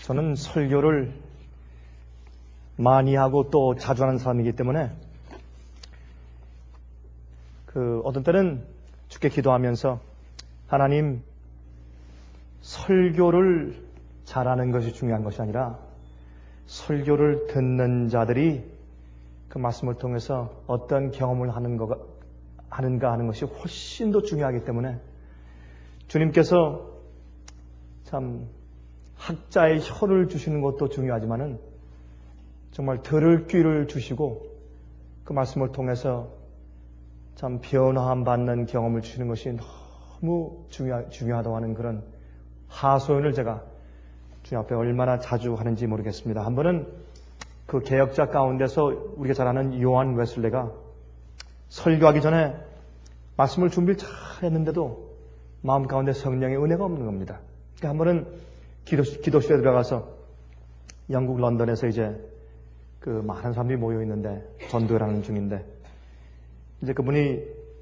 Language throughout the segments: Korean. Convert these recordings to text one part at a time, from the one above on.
저는 설교를 많이 하고 또 자주 하는 사람이기 때문에 어떤 때는 주께 기도하면서 하나님, 설교를 잘하는 것이 중요한 것이 아니라 설교를 듣는 자들이 그 말씀을 통해서 어떤 경험을 하는가 하는 것이 훨씬 더 중요하기 때문에 주님께서 참 학자의 혀를 주시는 것도 중요하지만은 정말 들을 귀를 주시고 그 말씀을 통해서 참 변화함 받는 경험을 주시는 것이 너무 중요하다고 하는 그런 하소연을 제가 주님 앞에 얼마나 자주 하는지 모르겠습니다. 한 번은 그 개혁자 가운데서 우리가 잘 아는 요한 웨슬레가 설교하기 전에 말씀을 준비를 잘 했는데도 마음 가운데 성령의 은혜가 없는 겁니다. 그러니까 한 번은 기도실에 들어가서 영국 런던에서 이제 그 많은 사람들이 모여 있는데 전도를 하는 중인데 이제 그분이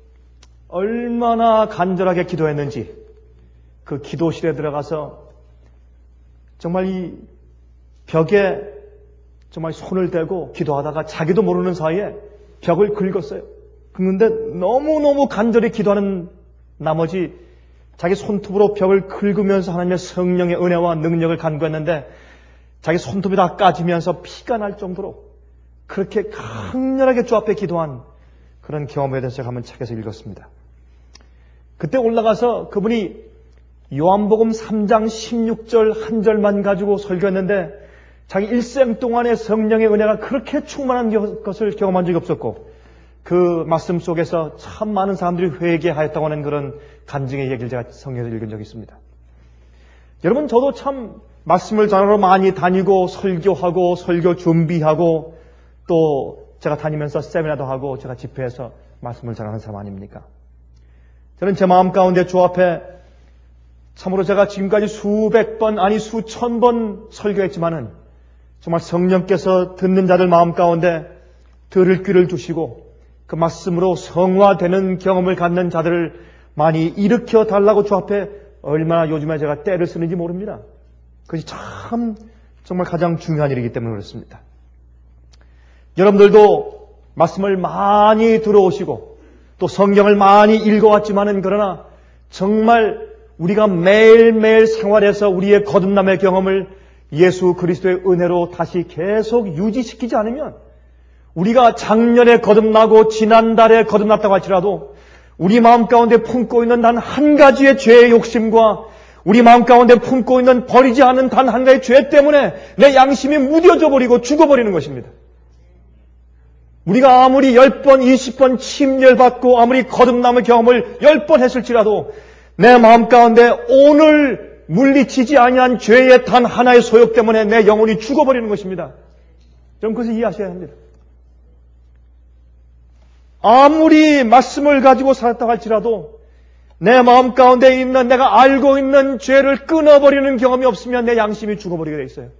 얼마나 간절하게 기도했는지 그 기도실에 들어가서 정말 이 벽에 정말 손을 대고 기도하다가 자기도 모르는 사이에 벽을 긁었어요. 긁는데 너무너무 간절히 기도하는 나머지 자기 손톱으로 벽을 긁으면서 하나님의 성령의 은혜와 능력을 간구했는데 자기 손톱이 다 까지면서 피가 날 정도로 그렇게 강렬하게 주 앞에 기도한 그런 경험에 대해서 제가 한번 책에서 읽었습니다. 그때 올라가서 그분이 요한복음 3장 16절 한 절만 가지고 설교했는데 자기 일생 동안의 성령의 은혜가 그렇게 충만한 것을 경험한 적이 없었고 그 말씀 속에서 참 많은 사람들이 회개하였다고 하는 그런 간증의 얘기를 제가 성경에서 읽은 적이 있습니다. 여러분, 저도 참 말씀을 전하러 많이 다니고 설교하고 설교 준비하고 또 제가 다니면서 세미나도 하고 제가 집회에서 말씀을 전하는 사람 아닙니까? 저는 제 마음 가운데 주 앞에 참으로 제가 지금까지 수백 번 아니 수천 번 설교했지만은 정말 성령께서 듣는 자들 마음 가운데 들을 귀를 주시고 그 말씀으로 성화되는 경험을 갖는 자들을 많이 일으켜 달라고 주 앞에 얼마나 요즘에 제가 때를 쓰는지 모릅니다. 그것이 참 정말 가장 중요한 일이기 때문에 그렇습니다. 여러분들도 말씀을 많이 들어오시고 또 성경을 많이 읽어왔지만은 그러나 정말 우리가 매일매일 생활에서 우리의 거듭남의 경험을 예수 그리스도의 은혜로 다시 계속 유지시키지 않으면 우리가 작년에 거듭나고 지난달에 거듭났다고 할지라도 우리 마음 가운데 품고 있는 단 한 가지의 죄의 욕심과 우리 마음 가운데 품고 있는 버리지 않은 단 한 가지의 죄 때문에 내 양심이 무뎌져 버리고 죽어버리는 것입니다. 우리가 아무리 10번, 20번 침례받고 아무리 거듭남의 경험을 10번 했을지라도 내 마음 가운데 오늘 물리치지 아니한 죄의 단 하나의 소욕 때문에 내 영혼이 죽어버리는 것입니다. 여러분 그것을 이해하셔야 합니다. 아무리 말씀을 가지고 살았다고 할지라도 내 마음 가운데 있는 내가 알고 있는 죄를 끊어버리는 경험이 없으면 내 양심이 죽어버리게 돼 있어요.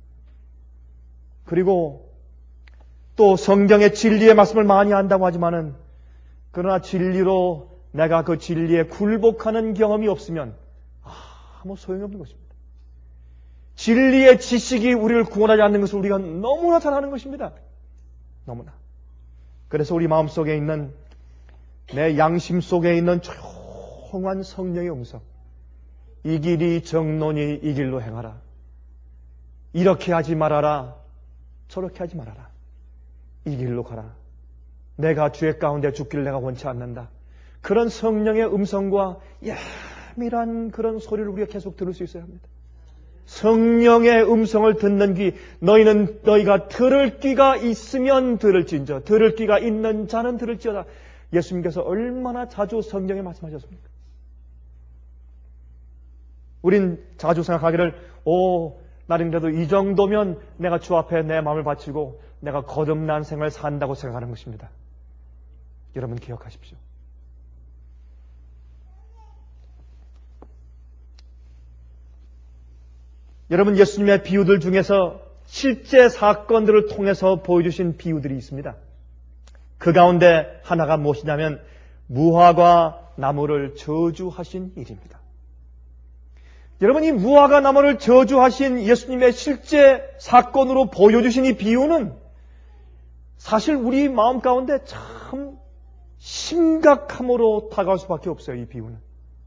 그리고 또 성경의 진리의 말씀을 많이 한다고 하지만은 그러나 진리로 내가 그 진리에 굴복하는 경험이 없으면 아무 소용이 없는 것입니다. 진리의 지식이 우리를 구원하지 않는 것을 우리가 너무나 잘 아는 것입니다. 너무나. 그래서 우리 마음속에 있는 내 양심 속에 있는 조용한 성령의 음성, 이 길이 정론이 이 길로 행하라, 이렇게 하지 말아라, 저렇게 하지 말아라, 이 길로 가라, 내가 죄 가운데 죽기를 내가 원치 않는다, 그런 성령의 음성과 야밀한 그런 소리를 우리가 계속 들을 수 있어야 합니다. 성령의 음성을 듣는 귀, 너희가 들을 귀가 있으면 들을진저, 들을 귀가 있는 자는 들을지어다. 예수님께서 얼마나 자주 성경에 말씀하셨습니까? 우린 자주 생각하기를 나는 그래도 이 정도면 내가 주 앞에 내 마음을 바치고 내가 거듭난 생을 산다고 생각하는 것입니다. 여러분 기억하십시오. 여러분 예수님의 비유들 중에서 실제 사건들을 통해서 보여주신 비유들이 있습니다. 그 가운데 하나가 무엇이냐면 무화과 나무를 저주하신 일입니다. 여러분, 이 무화과 나무를 저주하신 예수님의 실제 사건으로 보여주신 이 비유는 사실 우리 마음 가운데 참 심각함으로 다가올 수밖에 없어요. 이 비유는.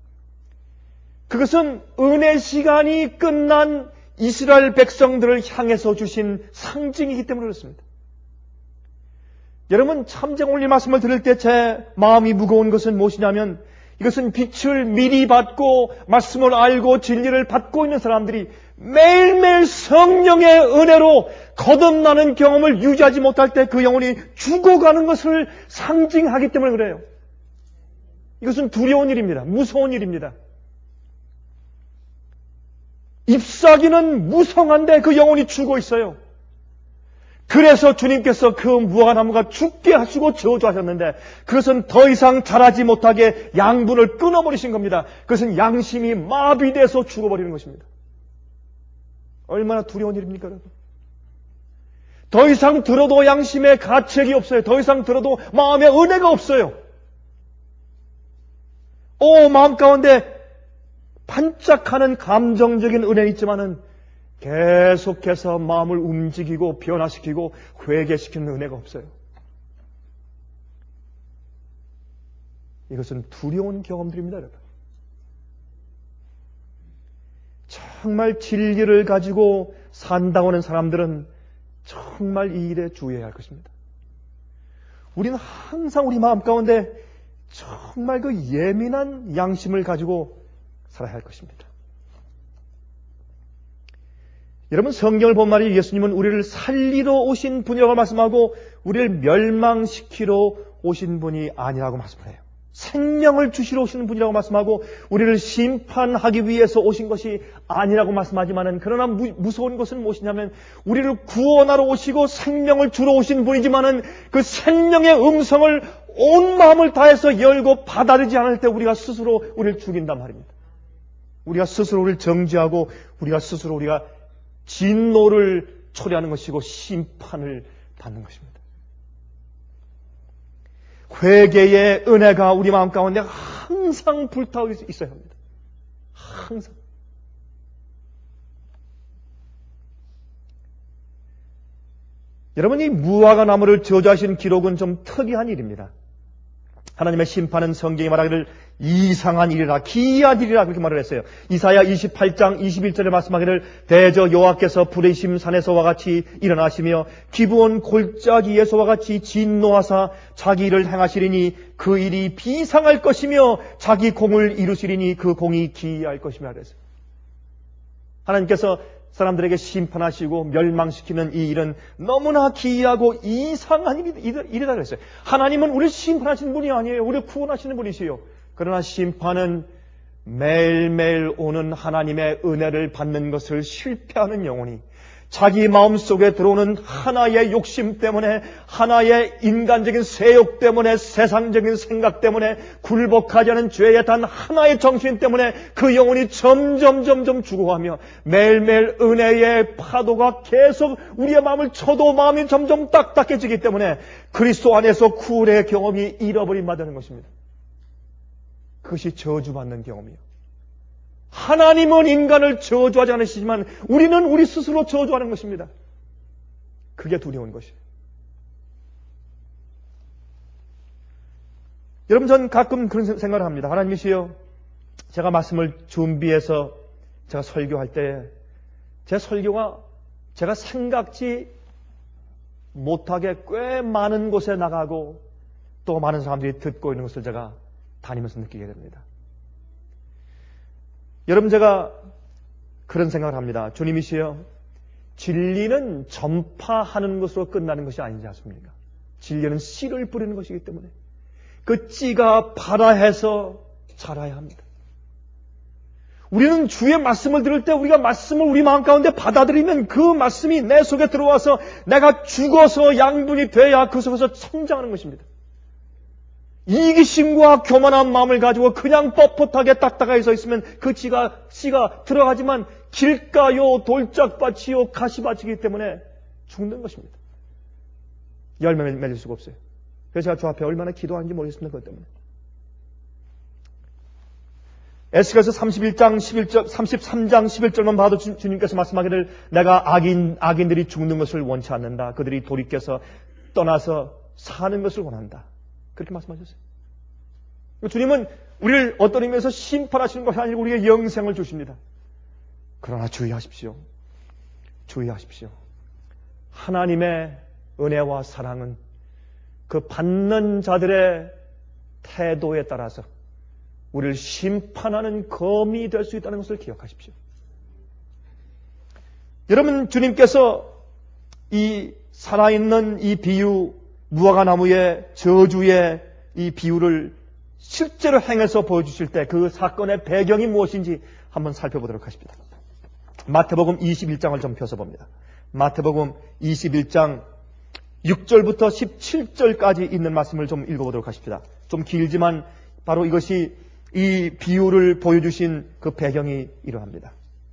그것은 은혜 시간이 끝난 이스라엘 백성들을 향해서 주신 상징이기 때문에 그렇습니다. 여러분, 참정 오늘 이 말씀을 들을 때 제 마음이 무거운 것은 무엇이냐면, 이것은 빛을 미리 받고 말씀을 알고 진리를 받고 있는 사람들이 매일매일 성령의 은혜로 거듭나는 경험을 유지하지 못할 때 그 영혼이 죽어가는 것을 상징하기 때문에 그래요. 이것은 두려운 일입니다. 무서운 일입니다. 잎사귀는 무성한데 그 영혼이 죽어 있어요. 그래서 주님께서 그 무화과나무가 죽게 하시고 저주하셨는데, 그것은 더 이상 자라지 못하게 양분을 끊어버리신 겁니다. 그것은 양심이 마비돼서 죽어버리는 것입니다. 얼마나 두려운 일입니까, 여러분? 더 이상 들어도 양심에 가책이 없어요. 더 이상 들어도 마음에 은혜가 없어요. 마음 가운데 반짝하는 감정적인 은혜는 있지만은 계속해서 마음을 움직이고 변화시키고 회개시키는 은혜가 없어요. 이것은 두려운 경험들입니다, 여러분. 정말 진리를 가지고 산다고 하는 사람들은 정말 이 일에 주의해야 할 것입니다. 우리는 항상 우리 마음 가운데 정말 그 예민한 양심을 가지고 살아야 할 것입니다. 여러분, 성경을 본 말이 예수님은 우리를 살리러 오신 분이라고 말씀하고 우리를 멸망시키러 오신 분이 아니라고 말씀해요. 생명을 주시러 오시는 분이라고 말씀하고 우리를 심판하기 위해서 오신 것이 아니라고 말씀하지만은, 그러나 무서운 것은 무엇이냐면, 우리를 구원하러 오시고 생명을 주러 오신 분이지만은 그 생명의 음성을 온 마음을 다해서 열고 받아들이지 않을 때 우리가 스스로 우리를 죽인단 말입니다. 우리가 스스로 우리를 정죄하고 우리가 진노를 초래하는 것이고 심판을 받는 것입니다. 회개의 은혜가 우리 마음 가운데 항상 불타고 있어야 합니다. 항상. 여러분, 이 무화과 나무를 저주하신 기록은 좀 특이한 일입니다. 하나님의 심판은 성경이 말하기를 이상한 일이라, 기이한 일이라 그렇게 말을 했어요. 이사야 28장 21절에 말씀하기를 대저 여호와께서 브레심 산에서와 같이 일어나시며 기브온 골짜기에서와 같이 진노하사 자기 일을 행하시리니 그 일이 비상할 것이며 자기 공을 이루시리니 그 공이 기이할 것이며 그랬어요. 하나님께서 사람들에게 심판하시고 멸망시키는 이 일은 너무나 기이하고 이상한 일이다 그랬어요. 하나님은 우리를 심판하시는 분이 아니에요. 우리를 구원하시는 분이시요. 그러나 심판은 매일매일 오는 하나님의 은혜를 받는 것을 실패하는 영혼이 자기 마음속에 들어오는 하나의 욕심 때문에, 하나의 인간적인 세욕 때문에, 세상적인 생각 때문에, 굴복하지 않은 죄의 단 하나의 정신 때문에 그 영혼이 점점 죽어가며 매일매일 은혜의 파도가 계속 우리의 마음을 쳐도 마음이 점점 딱딱해지기 때문에 그리스도 안에서 구원의 경험이 잃어버림받는 것입니다. 그것이 저주받는 경험이요. 하나님은 인간을 저주하지 않으시지만 우리는 우리 스스로 저주하는 것입니다. 그게 두려운 것이에요. 여러분, 전 가끔 그런 생각을 합니다. 하나님이시여, 제가 말씀을 준비해서 제가 설교할 때 제 설교가 제가 생각지 못하게 꽤 많은 곳에 나가고 또 많은 사람들이 듣고 있는 것을 제가 다니면서 느끼게 됩니다. 여러분, 제가 그런 생각을 합니다. 주님이시여, 진리는 전파하는 것으로 끝나는 것이 아니지 않습니까? 진리는 씨를 뿌리는 것이기 때문에 그 씨가 발아해서 자라야 합니다. 우리는 주의 말씀을 들을 때 우리가 말씀을 우리 마음 가운데 받아들이면 그 말씀이 내 속에 들어와서 내가 죽어서 양분이 돼야 그 속에서 성장하는 것입니다. 이기심과 교만한 마음을 가지고 그냥 뻣뻣하게 딱딱하게 서 있으면 그 씨가 들어가지만 길가요, 돌짝밭이요, 가시밭이기 때문에 죽는 것입니다. 열매 맺을 수가 없어요. 그래서 제가 주 앞에 얼마나 기도하는지 모르겠습니다. 그것 때문에. 에스겔서 31장 11절, 33장 11절만 봐도 주님께서 말씀하기를 내가 악인들이 죽는 것을 원치 않는다. 그들이 돌이켜서 떠나서 사는 것을 원한다. 그렇게 말씀하셨어요. 주님은 우리를 어떤 의미에서 심판하시는 것이 아니고 우리에게 영생을 주십니다. 그러나 주의하십시오. 주의하십시오. 하나님의 은혜와 사랑은 그 받는 자들의 태도에 따라서 우리를 심판하는 검이 될 수 있다는 것을 기억하십시오. 여러분, 주님께서 이 살아있는 이 비유, 무화과나무의 저주의 이 비유를 실제로 행해서 보여주실 때 그 사건의 배경이 무엇인지 한번 살펴보도록 하십니다. 마태복음 21장을 좀 펴서 봅니다. 마태복음 21장 6절부터 17절까지 있는 말씀을 좀 읽어보도록 하십니다. 좀 길지만 바로 이것이 이 비유를 보여주신 그 배경이 이러합니다.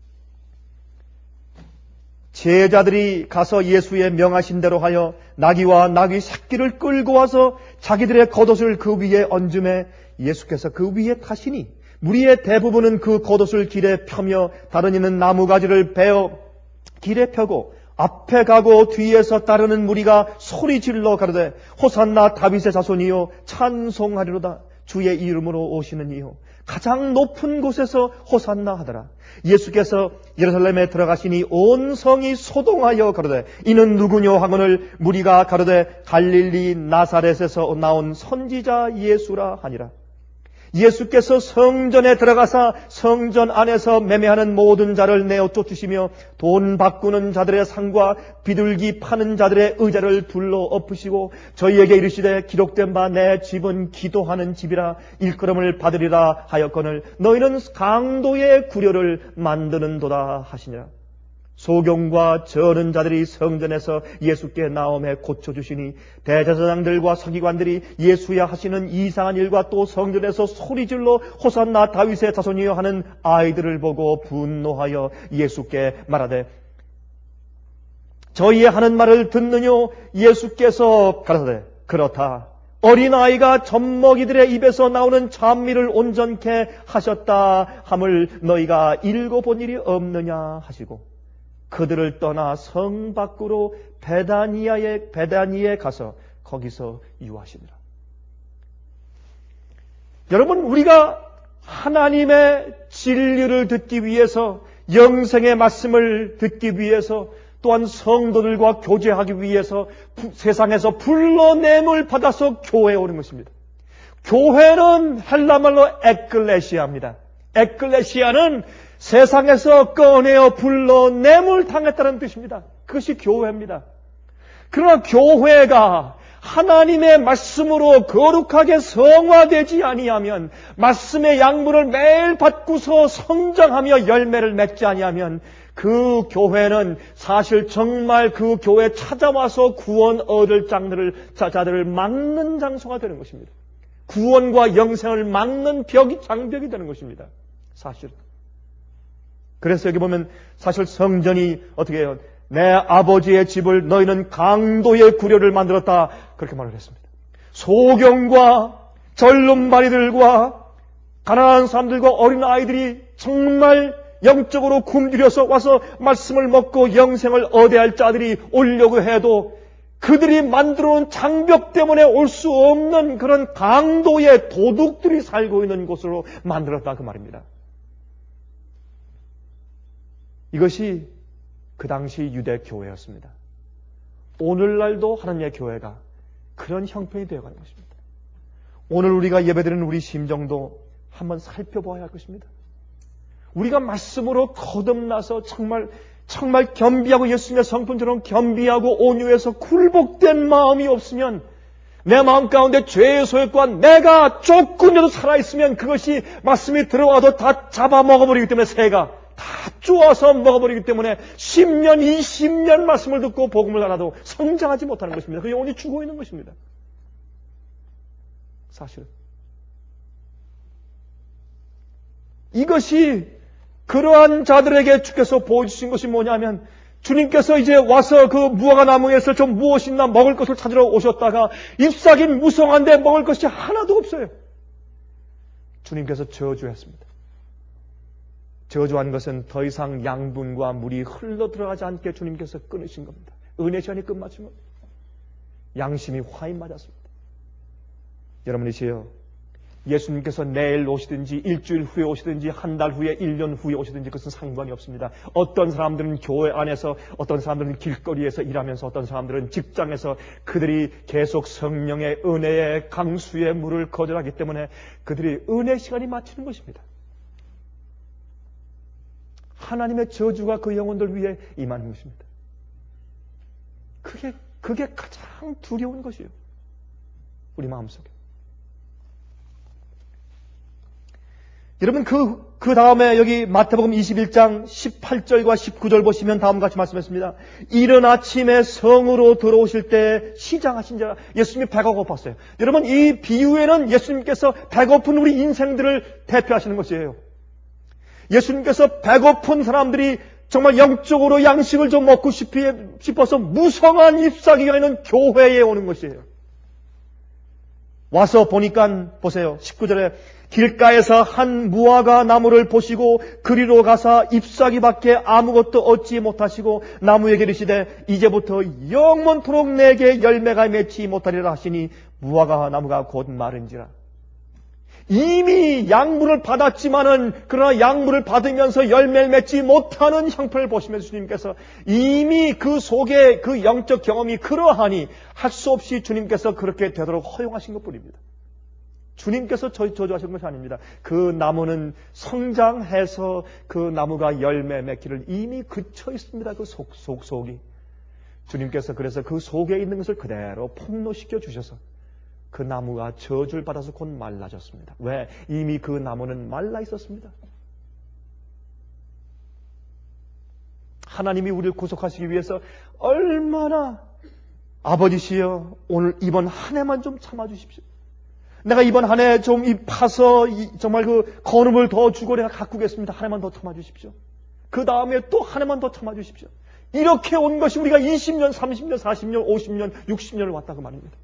제자들이 가서 예수의 명하신 대로 하여 나귀와 나귀 새끼를 끌고 와서 자기들의 겉옷을 그 위에 얹음에 예수께서 그 위에 타시니 무리의 대부분은 그 겉옷을 길에 펴며 다른 이는 나무가지를 베어 길에 펴고 앞에 가고 뒤에서 따르는 무리가 소리 질러 가로되 호산나 다윗의 자손이요 찬송하리로다 주의 이름으로 오시는 이요 가장 높은 곳에서 호산나 하더라. 예수께서 예루살렘에 들어가시니 온 성이 소동하여 가로되 이는 누구뇨 하거늘 무리가 가로되 갈릴리 나사렛에서 나온 선지자 예수라 하니라. 예수께서 성전에 들어가사 성전 안에서 매매하는 모든 자를 내어 쫓으시며 돈 바꾸는 자들의 상과 비둘기 파는 자들의 의자를 둘러 엎으시고 저희에게 이르시되 기록된 바 내 집은 기도하는 집이라 일컬음을 받으리라 하였거늘 너희는 강도의 구려를 만드는도다 하시니라. 소경과 저는 자들이 성전에서 예수께 나오매 고쳐주시니 대제사장들과 서기관들이 예수야 하시는 이상한 일과 또 성전에서 소리질러 호산나 다윗의 자손이여 하는 아이들을 보고 분노하여 예수께 말하되 저희의 하는 말을 듣느뇨. 예수께서 가라사대 그렇다. 어린아이가 젖먹이들의 입에서 나오는 찬미를 온전케 하셨다 함을 너희가 읽어본 일이 없느냐 하시고 그들을 떠나 성 밖으로 베다니에 가서 거기서 유하시니라. 여러분, 우리가 하나님의 진리를 듣기 위해서 영생의 말씀을 듣기 위해서 또한 성도들과 교제하기 위해서 세상에서 불러냄을 받아서 교회에 오는 것입니다. 교회는 헬라말로 에클레시아입니다. 에클레시아는 세상에서 꺼내어 불러냄을 당했다는 뜻입니다. 그것이 교회입니다. 그러나 교회가 하나님의 말씀으로 거룩하게 성화되지 아니하면 말씀의 양분을 매일 받고서 성장하며 열매를 맺지 아니하면 그 교회는 사실 정말 그 교회에 찾아와서 구원 얻을 자들을 막는 장소가 되는 것입니다. 구원과 영생을 막는 장벽이 되는 것입니다. 사실. 그래서 여기 보면 사실 성전이 어떻게 해요? 내 아버지의 집을 너희는 강도의 구려를 만들었다. 그렇게 말을 했습니다. 소경과 절름발이들과 가난한 사람들과 어린아이들이 정말 영적으로 굶주려서 와서 말씀을 먹고 영생을 얻어야 할 자들이 오려고 해도 그들이 만들어 놓은 장벽 때문에 올 수 없는 그런 강도의 도둑들이 살고 있는 곳으로 만들었다 그 말입니다. 이것이 그 당시 유대 교회였습니다. 오늘날도 하나님의 교회가 그런 형편이 되어가는 것입니다. 오늘 우리가 예배드리는 우리 심정도 한번 살펴보아야 할 것입니다. 우리가 말씀으로 거듭나서 정말 겸비하고 예수님의 성품처럼 겸비하고 온유해서 굴복된 마음이 없으면 내 마음 가운데 죄의 소욕과 내가 조금이라도 살아있으면 그것이 말씀이 들어와도 다 잡아먹어버리기 때문에 새가 다 쪼아서 먹어버리기 때문에 10년, 20년 말씀을 듣고 복음을 알아도 성장하지 못하는 것입니다. 그 영혼이 죽어 있는 것입니다. 사실은. 이것이 그러한 자들에게 주께서 보여주신 것이 뭐냐면 주님께서 이제 와서 그 무화과나무에서 좀 무엇이나 먹을 것을 찾으러 오셨다가 잎사귀 무성한데 먹을 것이 하나도 없어요. 주님께서 저주했습니다. 저주한 것은 더 이상 양분과 물이 흘러 들어가지 않게 주님께서 끊으신 겁니다. 은혜 시간이 끝마친 겁니다. 양심이 화인 맞았습니다. 여러분이시여, 예수님께서 내일 오시든지 일주일 후에 오시든지 한 달 후에 1년 후에 오시든지 그것은 상관이 없습니다. 어떤 사람들은 교회 안에서, 어떤 사람들은 길거리에서 일하면서, 어떤 사람들은 직장에서 그들이 계속 성령의 은혜의 강수의 물을 거절하기 때문에 그들이 은혜 시간이 마치는 것입니다. 하나님의 저주가 그 영혼들 위해 임하는 것입니다. 그게 가장 두려운 것이에요. 우리 마음속에. 여러분 그 다음에 여기 마태복음 21장 18절과 19절 보시면 다음과 같이 말씀했습니다. 이른 아침에 성으로 들어오실 때 시장하신 자라. 예수님이 배가 고팠어요. 여러분 이 비유에는 예수님께서 배고픈 우리 인생들을 대표하시는 것이에요. 예수님께서 배고픈 사람들이 정말 영적으로 양식을 좀 먹고 싶어서 무성한 잎사귀가 있는 교회에 오는 것이에요. 와서 보니까 보세요. 19절에 길가에서 한 무화과 나무를 보시고 그리로 가사 잎사귀밖에 아무것도 얻지 못하시고 나무에게 이르시되 이제부터 영원토록 내게 열매가 맺지 못하리라 하시니 무화과 나무가 곧 마른지라. 이미 양물을 받았지만은 그러나 양물을 받으면서 열매를 맺지 못하는 형편을 보시면서 주님께서 이미 그 속에 그 영적 경험이 그러하니 할 수 없이 주님께서 그렇게 되도록 허용하신 것뿐입니다. 주님께서 저주하신 것이 아닙니다. 그 나무는 성장해서 그 나무가 열매 맺기를 이미 그쳐 있습니다. 그 속이. 주님께서 그래서 그 속에 있는 것을 그대로 폭로시켜 주셔서 그 나무가 저주를 받아서 곧 말라졌습니다. 왜? 이미 그 나무는 말라 있었습니다. 하나님이 우리를 구속하시기 위해서 얼마나 아버지시여 오늘 이번 한 해만 좀 참아주십시오. 내가 이번 한 해 좀 파서 정말 그 거름을 더 주고 내가 가꾸겠습니다. 한 해만 더 참아주십시오. 그 다음에 또 한 해만 더 참아주십시오. 이렇게 온 것이 우리가 20년, 30년, 40년, 50년, 60년을 왔다 그 말입니다.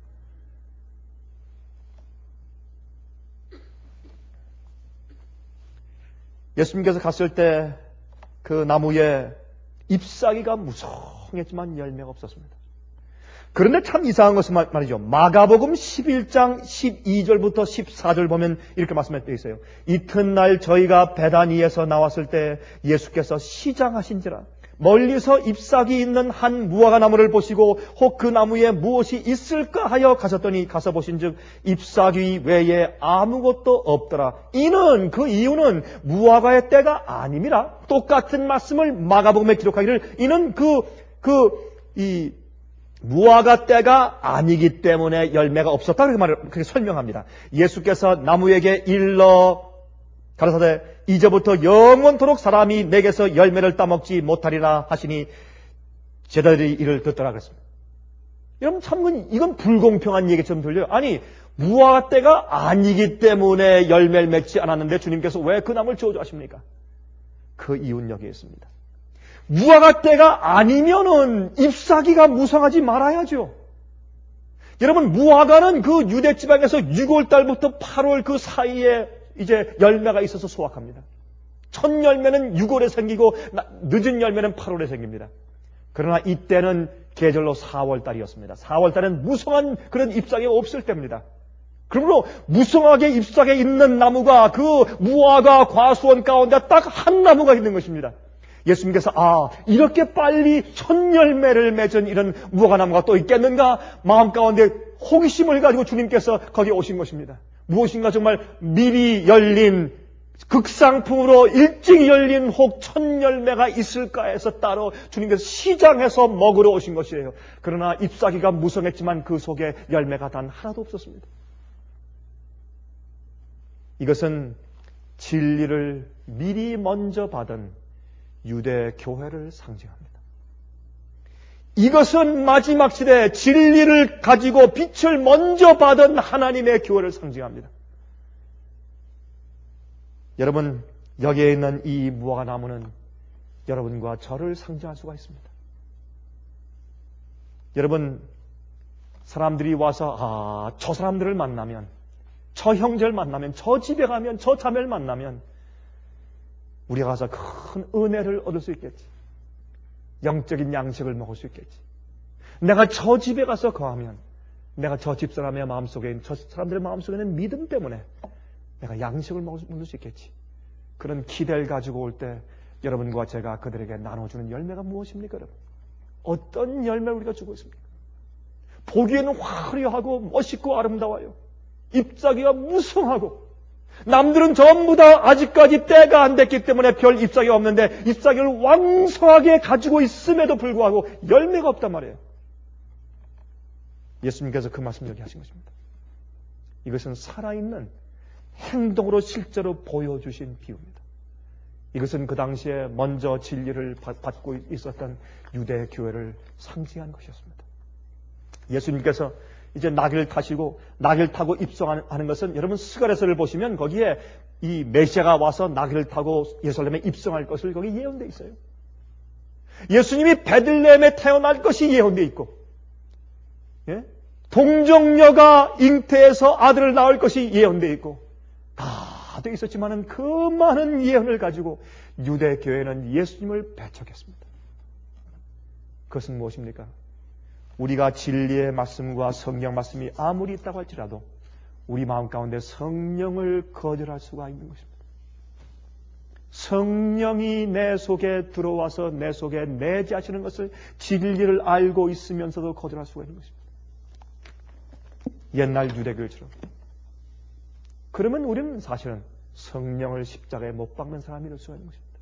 예수님께서 갔을 때 그 나무에 잎사귀가 무성했지만 열매가 없었습니다. 그런데 참 이상한 것은 말이죠. 마가복음 11장 12절부터 14절 보면 이렇게 말씀해 있어요. 이튿날 저희가 베다니에서 나왔을 때 예수께서 시장하신지라 멀리서 잎사귀 있는 한 무화과 나무를 보시고 혹 그 나무에 무엇이 있을까 하여 가셨더니 가서 보신즉 잎사귀 외에 아무것도 없더라. 그 이유는 무화과의 때가 아님이라. 똑같은 말씀을 마가복음에 기록하기를 이는 이 무화과 때가 아니기 때문에 열매가 없었다 그렇게 설명합니다. 예수께서 나무에게 일러 가라사대 이제부터 영원토록 사람이 내게서 열매를 따먹지 못하리라 하시니 제자들이 이를 듣더라 그랬습니다. 여러분 참 이건 불공평한 얘기처럼 들려요. 아니 무화과 때가 아니기 때문에 열매를 맺지 않았는데 주님께서 왜 그 나무를 저주하십니까? 그 이유는 여기에 있습니다. 무화과 때가 아니면은 잎사귀가 무성하지 말아야죠. 여러분 무화과는 그 유대 지방에서 6월 달부터 8월 그 사이에 이제 열매가 있어서 수확합니다. 첫 열매는 6월에 생기고 늦은 열매는 8월에 생깁니다. 그러나 이때는 계절로 4월 달이었습니다. 4월 달은 무성한 그런 잎사귀가 없을 때입니다. 그러므로 무성하게 잎사귀 있는 나무가 그 무화과 과수원 가운데 딱 한 나무가 있는 것입니다. 예수님께서 이렇게 빨리 첫 열매를 맺은 이런 무화과 나무가 또 있겠는가 마음 가운데 호기심을 가지고 주님께서 거기에 오신 것입니다. 무엇인가 정말 미리 열린 극상품으로 일찍 열린 혹 첫 열매가 있을까 해서 따로 주님께서 시장에서 먹으러 오신 것이에요. 그러나 잎사귀가 무성했지만 그 속에 열매가 단 하나도 없었습니다. 이것은 진리를 미리 먼저 받은 유대 교회를 상징합니다. 이것은 마지막 시대에 진리를 가지고 빛을 먼저 받은 하나님의 교회를 상징합니다. 여러분 여기에 있는 이 무화과 나무는 여러분과 저를 상징할 수가 있습니다. 여러분 사람들이 와서 저 사람들을 만나면 저 형제를 만나면 저 집에 가면 저 자매를 만나면 우리가 가서 큰 은혜를 얻을 수 있겠지. 영적인 양식을 먹을 수 있겠지. 내가 저 집에 가서 거하면 내가 저 집사람의 마음속에 저 사람들의 마음속에 있는 믿음 때문에 내가 양식을 먹을 수 있겠지. 그런 기대를 가지고 올 때 여러분과 제가 그들에게 나눠주는 열매가 무엇입니까, 여러분? 어떤 열매를 우리가 주고 있습니까? 보기에는 화려하고 멋있고 아름다워요. 잎사귀가 무성하고 남들은 전부 다 아직까지 때가 안 됐기 때문에 별 잎사귀가 없는데 잎사귀를 왕성하게 가지고 있음에도 불구하고 열매가 없단 말이에요. 예수님께서 그 말씀 여기 하신 것입니다. 이것은 살아있는 행동으로 실제로 보여주신 비유입니다. 이것은 그 당시에 먼저 진리를 받고 있었던 유대 교회를 상징한 것이었습니다. 예수님께서 이제 나귀를 타시고 나귀를 타고 입성하는 것은 여러분 스가랴서를 보시면 거기에 이 메시아가 와서 나귀를 타고 예루살렘에 입성할 것을 거기 예언되어 있어요. 예수님이 베들레헴에 태어날 것이 예언되어 있고, 예? 동정녀가 잉태해서 아들을 낳을 것이 예언되어 있고 다 되어 있었지만은 그 많은 예언을 가지고 유대 교회는 예수님을 배척했습니다. 그것은 무엇입니까? 우리가 진리의 말씀과 성경 말씀이 아무리 있다고 할지라도 우리 마음 가운데 성령을 거절할 수가 있는 것입니다. 성령이 내 속에 들어와서 내 속에 내재하시는 것을 진리를 알고 있으면서도 거절할 수가 있는 것입니다. 옛날 유대교처럼. 그러면 우리는 사실은 성령을 십자가에 못 박는 사람이 될 수가 있는 것입니다.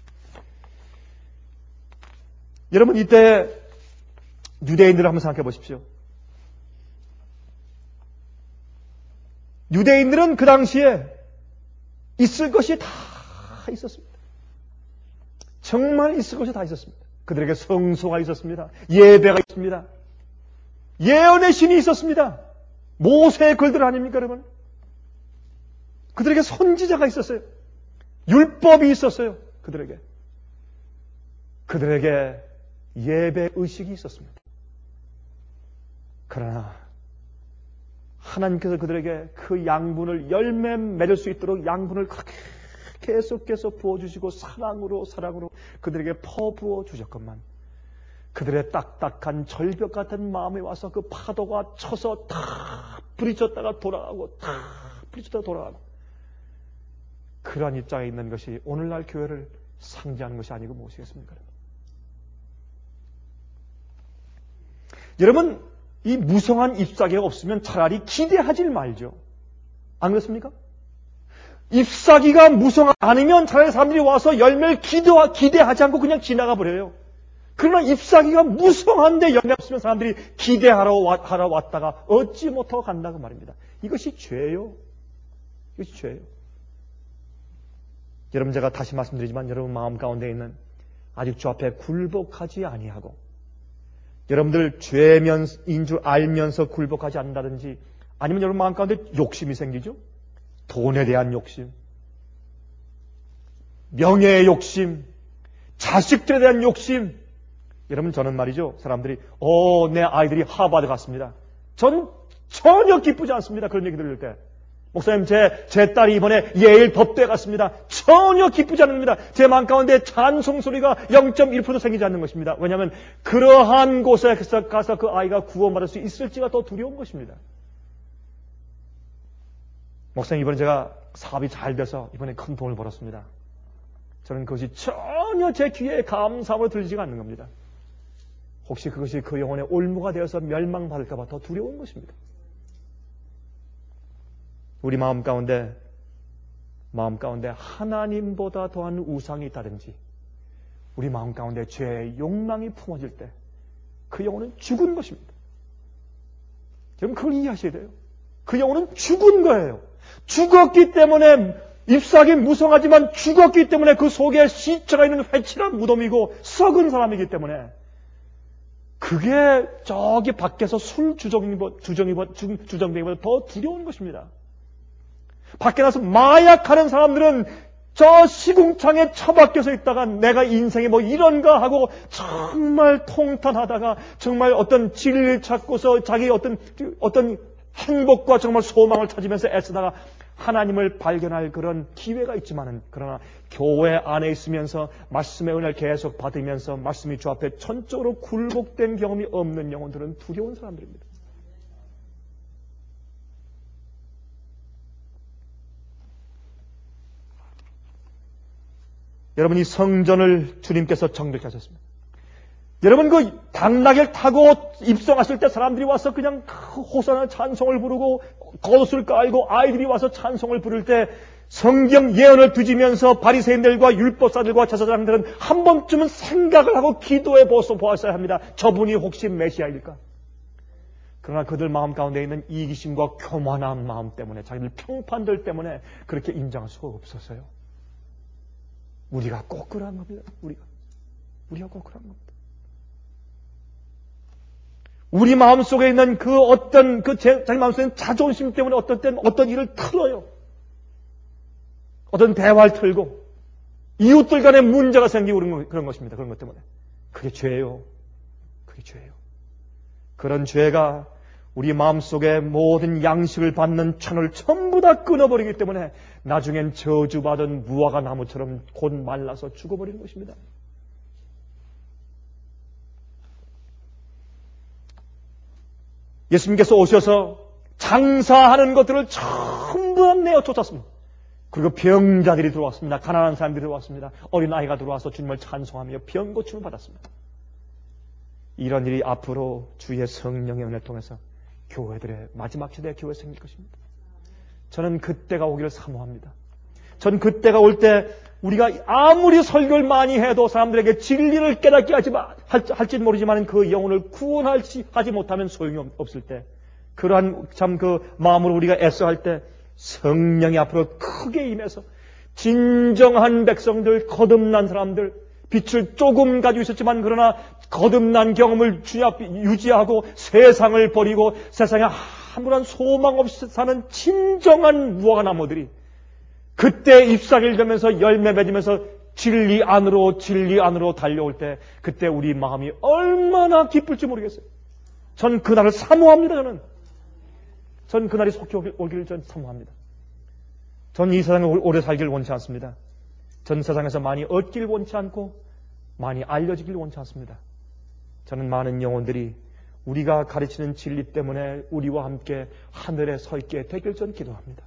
여러분 이때 유대인들을 한번 생각해 보십시오. 유대인들은 그 당시에 있을 것이 다 있었습니다. 정말 있을 것이 다 있었습니다. 그들에게 성소가 있었습니다. 예배가 있습니다. 예언의 신이 있었습니다. 모세의 글들 아닙니까, 여러분? 그들에게 선지자가 있었어요. 율법이 있었어요. 그들에게 예배 의식이 있었습니다. 그러나 하나님께서 그들에게 그 양분을 열매 맺을 수 있도록 양분을 그렇게 계속해서 부어주시고 사랑으로 그들에게 퍼부어 주셨건만 그들의 딱딱한 절벽 같은 마음에 와서 그 파도가 쳐서 다 부딪혔다가 돌아가고 다 부딪혔다가 돌아가고 그러한 입장에 있는 것이 오늘날 교회를 상징하는 것이 아니고 무엇이겠습니까? 여러분 이 무성한 잎사귀가 없으면 차라리 기대하지 말죠. 안 그렇습니까? 잎사귀가 무성하지 않으면 차라리 사람들이 와서 열매를 기대하지 않고 그냥 지나가 버려요. 그러나 잎사귀가 무성한데 열매 없으면 사람들이 기대하러 왔다가 얻지 못하고 간다고 말입니다. 이것이 죄예요. 이것이 죄예요. 여러분 제가 다시 말씀드리지만 여러분 마음 가운데 있는 아직 주 앞에 굴복하지 아니하고 여러분들 죄면인 줄 알면서 굴복하지 않는다든지 아니면 여러분 마음 가운데 욕심이 생기죠. 돈에 대한 욕심, 명예의 욕심, 자식들에 대한 욕심. 여러분 저는 말이죠. 사람들이 내 아이들이 하버드 갔습니다. 저는 전혀 기쁘지 않습니다. 그런 얘기 들을 때. 목사님 제 딸이 이번에 예일 법대에 갔습니다. 전혀 기쁘지 않습니다. 제 마음 가운데 찬송 소리가 0.1% 생기지 않는 것입니다. 왜냐하면 그러한 곳에 가서 그 아이가 구원받을 수 있을지가 더 두려운 것입니다. 목사님 이번에 제가 사업이 잘 돼서 이번에 큰 돈을 벌었습니다. 저는 그것이 전혀 제 귀에 감사함으로 들리지가 않는 겁니다. 혹시 그것이 그 영혼의 올무가 되어서 멸망받을까 봐 더 두려운 것입니다. 우리 마음 가운데 하나님보다 더한 우상이 있다든지 우리 마음 가운데 죄의 욕망이 품어질 때 그 영혼은 죽은 것입니다. 여러분 그걸 이해하셔야 돼요. 그 영혼은 죽은 거예요. 죽었기 때문에 잎사귀 무성하지만 죽었기 때문에 그 속에 시체가 있는 회칠한 무덤이고 썩은 사람이기 때문에 그게 저기 밖에서 술 주정뱅이보다 더 두려운 것입니다. 밖에 나서 마약하는 사람들은 저 시궁창에 처박혀서 있다가 내가 인생에 뭐 이런가 하고 정말 통탄하다가 정말 어떤 진리를 찾고서 자기 어떤 행복과 정말 소망을 찾으면서 애쓰다가 하나님을 발견할 그런 기회가 있지만은, 그러나 교회 안에 있으면서 말씀의 은혜를 계속 받으면서 말씀이 주 앞에 전적으로 굴복된 경험이 없는 영혼들은 두려운 사람들입니다. 여러분, 이 성전을 주님께서 정결케 하셨습니다. 여러분, 그 당나귀를 타고 입성하실 때 사람들이 와서 그냥 호산나 찬송을 부르고 겉옷을 깔고 아이들이 와서 찬송을 부를 때 성경 예언을 뒤지면서 바리새인들과 율법사들과 제사장들은 한 번쯤은 생각을 하고 기도해 보았어야 합니다. 저분이 혹시 메시아일까? 그러나 그들 마음 가운데 있는 이기심과 교만한 마음 때문에, 자기들 평판들 때문에 그렇게 인정할 수가 없었어요. 우리가 꼭 그러한 겁니다. 우리가 꼭 그러한 겁니다. 우리 마음속에 있는 그 어떤 자기 마음속에 있는 자존심 때문에 어떤 때는 어떤 일을 틀어요. 어떤 대화를 틀고 이웃들 간에 문제가 생기고 그런 것입니다. 그런 것 때문에. 그게 죄예요. 그게 죄예요. 그런 죄가 우리 마음속에 모든 양식을 받는 천을 전부 다 끊어버리기 때문에 나중엔 저주받은 무화과 나무처럼 곧 말라서 죽어버리는 것입니다. 예수님께서 오셔서 장사하는 것들을 전부 다 내어 쫓았습니다. 그리고 병자들이 들어왔습니다. 가난한 사람들이 들어왔습니다. 어린아이가 들어와서 주님을 찬송하며 병고침을 받았습니다. 이런 일이 앞으로 주의 성령의 은혜를 통해서 교회들의 마지막 시대에 교회 생길 것입니다. 저는 그때가 오기를 사모합니다. 전 그때가 올 때 우리가 아무리 설교를 많이 해도 사람들에게 진리를 깨닫게 할지 모르지만 그 영혼을 구원하지 못하면 소용이 없을 때, 그러한 참 그 마음으로 우리가 애써할 때 성령이 앞으로 크게 임해서 진정한 백성들, 거듭난 사람들, 빛을 조금 가지고 있었지만 그러나 거듭난 경험을 주님 앞에 유지하고 세상을 버리고 세상에 아무런 소망 없이 사는 진정한 무화과 나무들이 그때 잎사귀를 되면서 열매 맺으면서 진리 안으로 달려올 때 그때 우리 마음이 얼마나 기쁠지 모르겠어요. 전 그날을 사모합니다. 전 그날이 속히 오기를 전 사모합니다. 전 이 세상에 오래 살기를 원치 않습니다. 전 세상에서 많이 얻기를 원치 않고 많이 알려지기를 원치 않습니다. 저는 많은 영혼들이 우리가 가르치는 진리 때문에 우리와 함께 하늘에 서 있게 되길 전 기도합니다.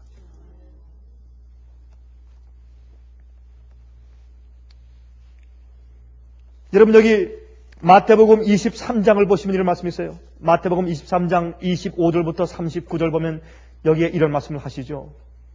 여러분, 여기 마태복음 23장을 보시면 이런 말씀이 있어요. 마태복음 23장 25절부터 39절 보면 여기에 이런 말씀을 하시죠.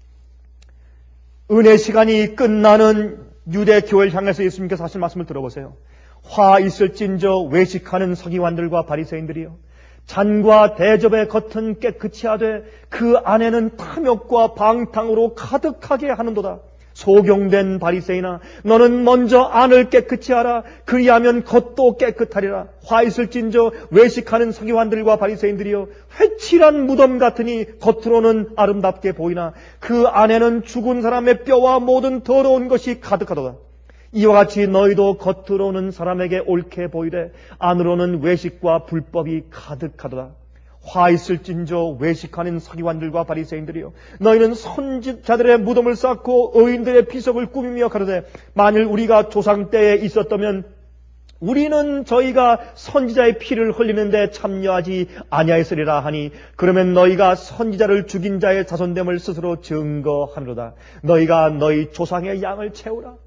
은혜 시간이 끝나는 유대 교회를 향해서 예수님께서 하신 말씀을 들어보세요. 화 있을진저 외식하는 서기관들과 바리새인들이요, 잔과 대접의 겉은 깨끗이 하되 그 안에는 탐욕과 방탕으로 가득하게 하는도다. 소경된 바리새인아, 너는 먼저 안을 깨끗이 하라. 그리하면 겉도 깨끗하리라. 화 있을진저 외식하는 서기관들과 바리새인들이여, 회칠한 무덤 같으니 겉으로는 아름답게 보이나 그 안에는 죽은 사람의 뼈와 모든 더러운 것이 가득하도다. 이와 같이 너희도 겉으로는 사람에게 옳게 보이되 안으로는 외식과 불법이 가득하도다. 화 있을진저 외식하는 서기관들과 바리새인들이여, 너희는 선지자들의 무덤을 쌓고 의인들의 비석을 꾸미며 가로되 만일 우리가 조상 때에 있었다면 우리는 저희가 선지자의 피를 흘리는데 참여하지 아니하였으리라 하니, 그러면 너희가 선지자를 죽인 자의 자손됨을 스스로 증거하노라. 너희가 너희 조상의 양을 채우라.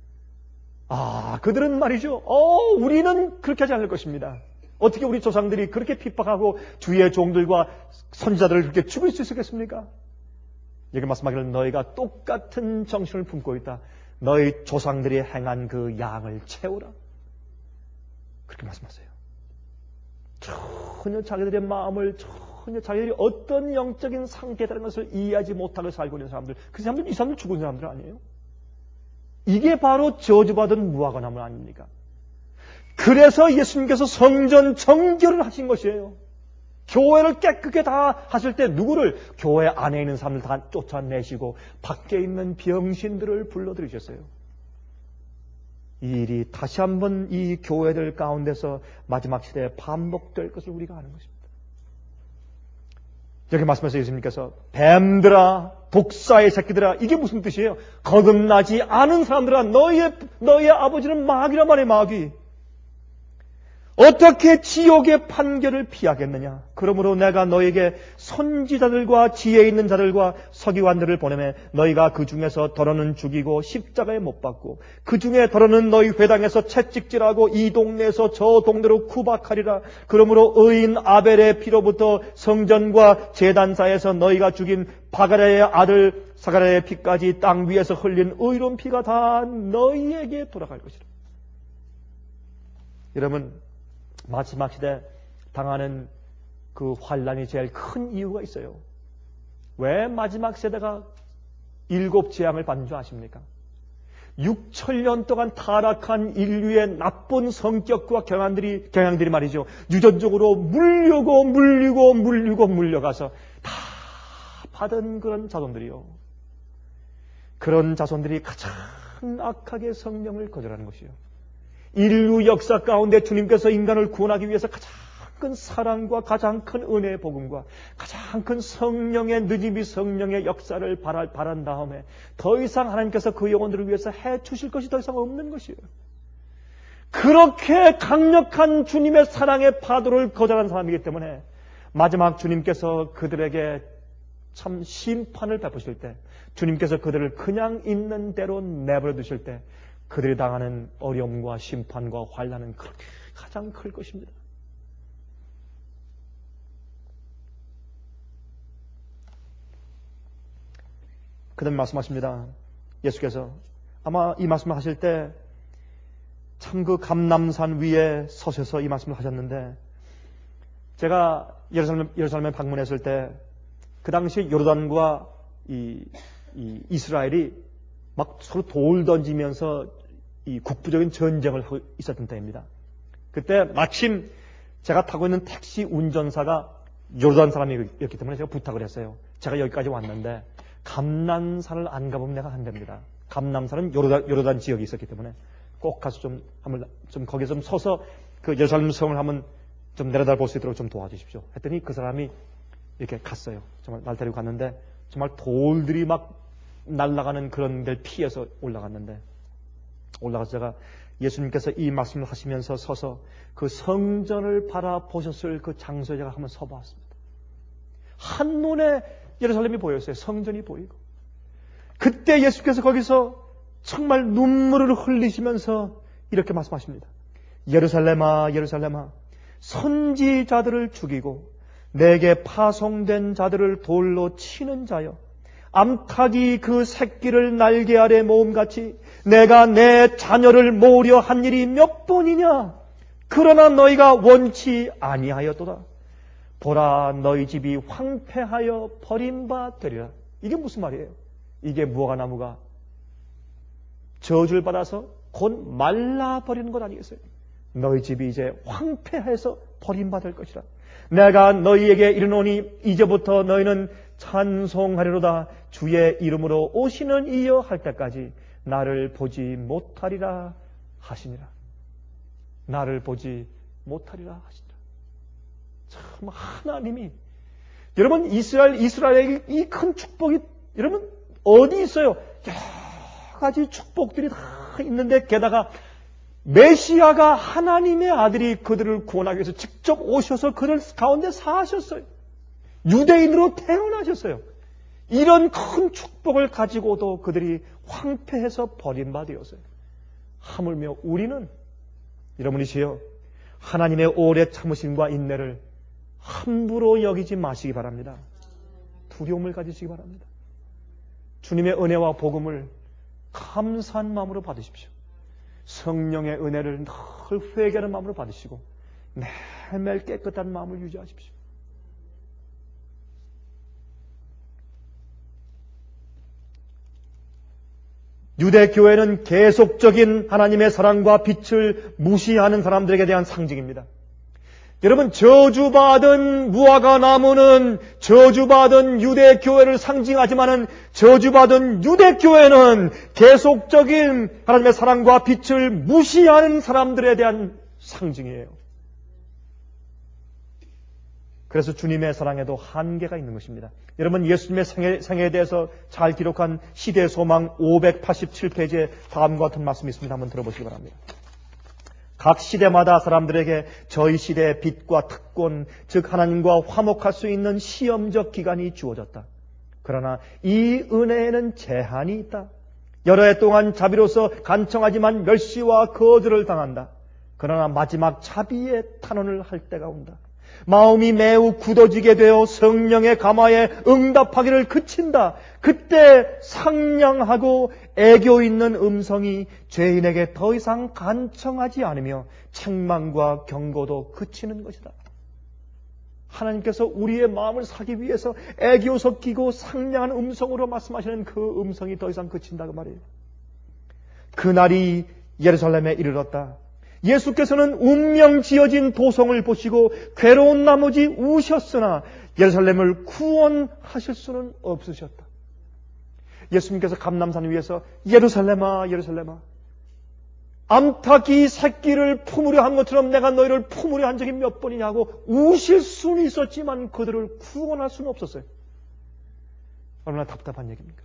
그들은 말이죠, 우리는 그렇게 하지 않을 것입니다. 어떻게 우리 조상들이 그렇게 핍박하고 주의 종들과 선지자들을 그렇게 죽일 수 있었겠습니까? 여기 말씀하기를 너희가 똑같은 정신을 품고 있다. 너희 조상들이 행한 그 양을 채우라. 그렇게 말씀하세요. 전혀 자기들의 마음을, 전혀 자기들이 어떤 영적인 상태라는 것을 이해하지 못하고 살고 있는 사람들, 이 사람들 죽은 사람들 아니에요? 이게 바로 저주받은 무화과 나무 아닙니까? 그래서 예수님께서 성전 정결을 하신 것이에요. 교회를 깨끗게 다 하실 때 누구를? 교회 안에 있는 사람들 다 쫓아내시고 밖에 있는 병신들을 불러들이셨어요. 이 일이 다시 한번 이 교회들 가운데서 마지막 시대에 반복될 것을 우리가 아는 것입니다. 이렇게 말씀하셔서 예수님께서 뱀들아 독사의 새끼들아. 이게 무슨 뜻이에요? 거듭나지 않은 사람들아, 너희의 아버지는 마귀란 말이에요. 마귀. 어떻게 지옥의 판결을 피하겠느냐? 그러므로 내가 너에게 선지자들과 지혜 있는 자들과 서기관들을 보내매 너희가 그 중에서 더러는 죽이고 십자가에 못 박고 그 중에 더러는 너희 회당에서 채찍질하고 이 동네에서 저 동네로 구박하리라. 그러므로 의인 아벨의 피로부터 성전과 제단사에서 너희가 죽인 바가랴의 아들 사가랴의 피까지 땅 위에서 흘린 의로운 피가 다 너희에게 돌아갈 것이라. 여러분, 마지막 시대 당하는 그 환란이 제일 큰 이유가 있어요. 왜 마지막 세대가 7 재앙을 받는 줄 아십니까? 6,000년 동안 타락한 인류의 나쁜 성격과 경향들이 말이죠. 유전적으로 물려가서 다 받은 그런 자손들이요. 그런 자손들이 가장 악하게 성령을 거절하는 것이요. 인류 역사 가운데 주님께서 인간을 구원하기 위해서 가장 큰 사랑과 가장 큰 은혜의 복음과 가장 큰 성령의 느낌이 성령의 역사를 바란 다음에 더 이상 하나님께서 그 영혼들을 위해서 해 주실 것이 더 이상 없는 것이에요. 그렇게 강력한 주님의 사랑의 파도를 거절한 사람이기 때문에 마지막 주님께서 그들에게 참 심판을 베푸실 때, 주님께서 그들을 그냥 있는 대로 내버려 두실 때 그들이 당하는 어려움과 심판과 환난은 그렇게 가장 클 것입니다. 그 다음에 말씀하십니다. 예수께서 아마 이 말씀을 하실 때 참 그 감람산 위에 서셔서 이 말씀을 하셨는데, 제가 예루살렘에 방문했을 때 그 당시 요르단과 이스라엘이 막 서로 돌 던지면서 이 국부적인 전쟁을 하고 있었던 때입니다. 그때 마침 제가 타고 있는 택시 운전사가 요르단 사람이었기 때문에 제가 부탁을 했어요. 제가 여기까지 왔는데 감람산을 안 가보면 내가 안 됩니다. 감람산은 요르단 지역이 있었기 때문에 꼭 가서 좀 거기에 좀 서서 그 예루살렘 성을 한번 좀 내려다 볼 수 있도록 좀 도와주십시오. 했더니 그 사람이 이렇게 갔어요. 정말 날 데리고 갔는데 정말 돌들이 막 날아가는 그런 데를 피해서 올라갔는데, 올라가서 제가 예수님께서 이 말씀을 하시면서 서서 그 성전을 바라보셨을 그 장소에 제가 한번 서봤습니다. 한눈에 예루살렘이 보였어요. 성전이 보이고. 그때 예수께서 거기서 정말 눈물을 흘리시면서 이렇게 말씀하십니다. 예루살렘아, 예루살렘아, 선지자들을 죽이고 내게 파송된 자들을 돌로 치는 자여, 암탉이 그 새끼를 날개 아래 모음같이 내가 내 자녀를 모으려 한 일이 몇 번이냐? 그러나 너희가 원치 아니하였도다. 보라, 너희 집이 황폐하여 버림받으리라. 이게 무슨 말이에요? 이게 무화과나무가 저주를 받아서 곧 말라버리는 것 아니겠어요? 너희 집이 이제 황폐해서 버림받을 것이라. 내가 너희에게 이르노니 이제부터 너희는 찬송하리로다. 주의 이름으로 오시는 이여 할 때까지 나를 보지 못하리라 하시니라. 나를 보지 못하리라 하시니라. 참 하나님이, 여러분, 이스라엘의 이 큰 축복이 여러분 어디 있어요? 여러 가지 축복들이 다 있는데, 게다가 메시아가 하나님의 아들이 그들을 구원하기 위해서 직접 오셔서 그들 가운데 사셨어요. 유대인으로 태어나셨어요. 이런 큰 축복을 가지고도 그들이 황폐해서 버림받았어요. 하물며 우리는, 여러분이시여, 하나님의 오래 참으심과 인내를 함부로 여기지 마시기 바랍니다. 두려움을 가지시기 바랍니다. 주님의 은혜와 복음을 감사한 마음으로 받으십시오. 성령의 은혜를 늘 회개하는 마음으로 받으시고 매일매일 깨끗한 마음을 유지하십시오. 유대교회는 계속적인 하나님의 사랑과 빛을 무시하는 사람들에게 대한 상징입니다. 여러분, 저주받은 무화과나무는 저주받은 유대교회를 상징하지만은 저주받은 유대교회는 계속적인 하나님의 사랑과 빛을 무시하는 사람들에 대한 상징이에요. 그래서 주님의 사랑에도 한계가 있는 것입니다. 여러분, 예수님의 생애에 대해서 잘 기록한 시대 소망 587페이지에 다음과 같은 말씀이 있습니다. 한번 들어보시기 바랍니다. 각 시대마다 사람들에게 저희 시대의 빛과 특권, 즉 하나님과 화목할 수 있는 시험적 기간이 주어졌다. 그러나 이 은혜에는 제한이 있다. 여러 해 동안 자비로서 간청하지만 멸시와 거절을 당한다. 그러나 마지막 자비의 탄원을 할 때가 온다. 마음이 매우 굳어지게 되어 성령의 감화에 응답하기를 그친다. 그때 상냥하고 애교 있는 음성이 죄인에게 더 이상 간청하지 않으며 책망과 경고도 그치는 것이다. 하나님께서 우리의 마음을 사기 위해서 애교 섞이고 상냥한 음성으로 말씀하시는 그 음성이 더 이상 그친다 그 말이에요. 그날이 예루살렘에 이르렀다. 예수께서는 운명 지어진 도성을 보시고 괴로운 나머지 우셨으나 예루살렘을 구원하실 수는 없으셨다. 예수님께서 감람산 위에서 예루살렘아 예루살렘아 암탉이 새끼를 품으려 한 것처럼 내가 너희를 품으려 한 적이 몇 번이냐고 우실 수는 있었지만 그들을 구원할 수는 없었어요. 얼마나 답답한 얘기입니까?